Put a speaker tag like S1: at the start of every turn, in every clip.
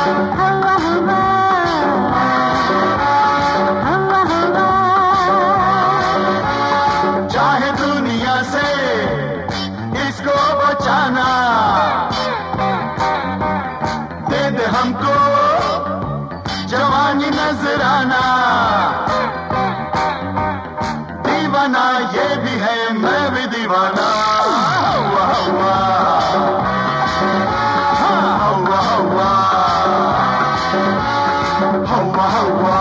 S1: हवा हवा हवा हवा।
S2: चाहे दुनिया से इसको बचाना, दे दे हमको जवानी नजराना। दीवाना ये भी है, मैं भी दीवाना। हवा हवा हवा हवा हवा हवा।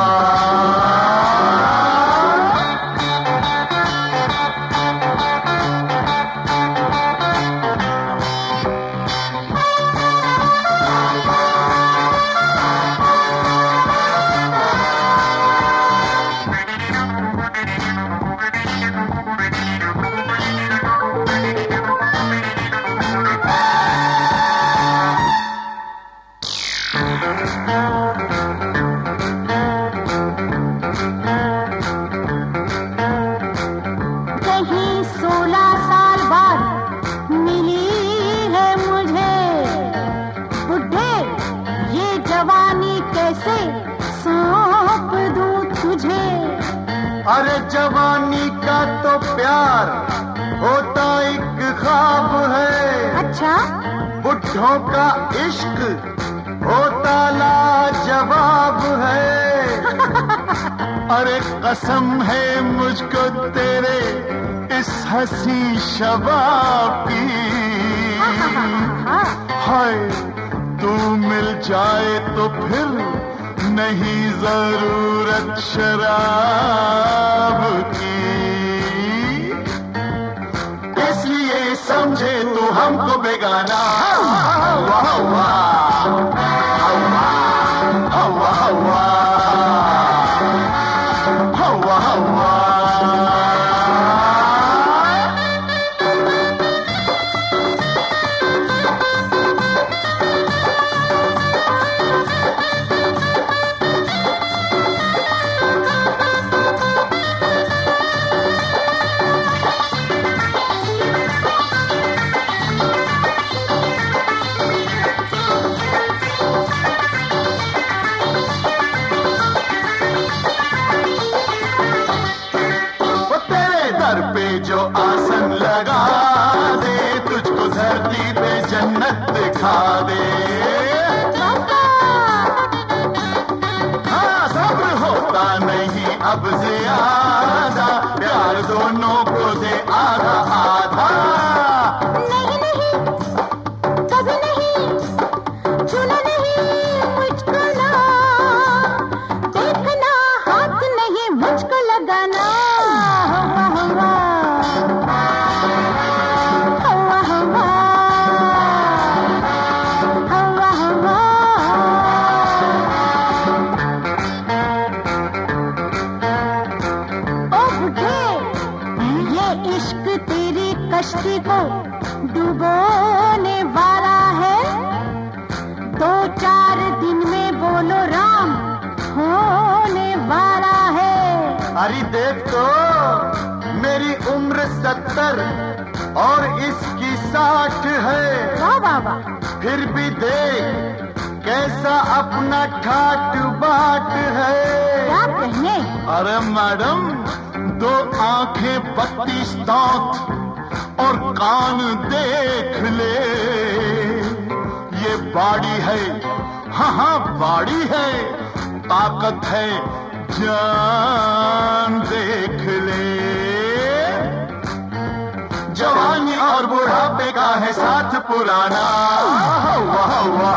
S1: कहीं 16 साल बाद मिली है मुझे, बुढ़े ये जवानी कैसे सौंप दूं तुझे।
S2: अरे जवानी का तो प्यार होता एक ख्वाब है,
S1: अच्छा
S2: बुढ़ों का इश्क होता लाजवाब है। अरे कसम है मुझको तेरे इस हंसी शबाब की, हाय तू मिल जाए तो फिर नहीं जरूरत शराब की। इसलिए समझे तू हमको बेगाना। हवा हवा हवा हवा हवा हवा हवा। पे जो आसन लगा दे, तुझको धरती पे जन्नत दिखा दे। हाँ सब्र होता नहीं अब ज्यादा, प्यार दोनों को दे आधा आधा।
S1: नहीं नहीं कभी नहीं, छूना नहीं मुझको ना, देखना हाथ नहीं मुझको लगाना। इश्क तेरी कश्ती को डुबोने वाला है, 2-4 दिन में बोलो राम होने वाला है।
S2: अरे देख तो मेरी उम्र 70 और इसकी 60 है।
S1: वाह वाह वाह।
S2: फिर भी देख कैसा अपना ठाट बाट है।
S1: क्या कहने?
S2: अरे मैडम 2 आंखें 32 दांत और कान देख ले, ये बाड़ी है, हाँ हाँ बाड़ी है, ताकत है जान देख ले। जवानी और बुढ़ापे का है साथ पुराना। हवा हवा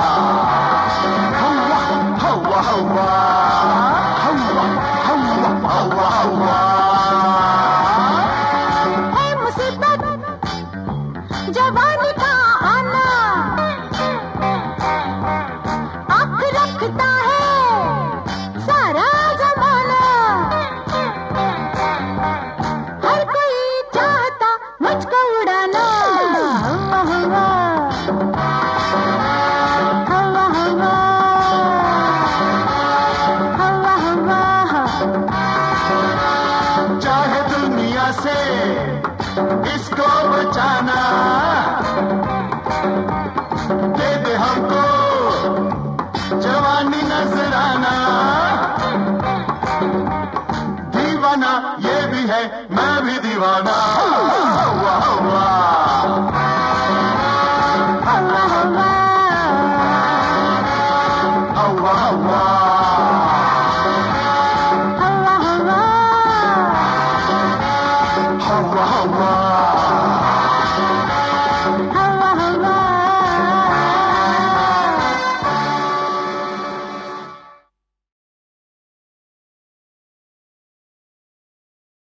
S2: हवा हवा हवा हवा हवा हवा।
S1: है मुसीबत जवानी का आना, आँख रखता है सारा जमाना। हर कोई चाहता मुझको उड़ाना। हवा हवा हवा हवा हवा हवा।
S2: चाहे दुनिया से इसको बचाना, दे दे हमको दीवाना हवा हवा हवा हवा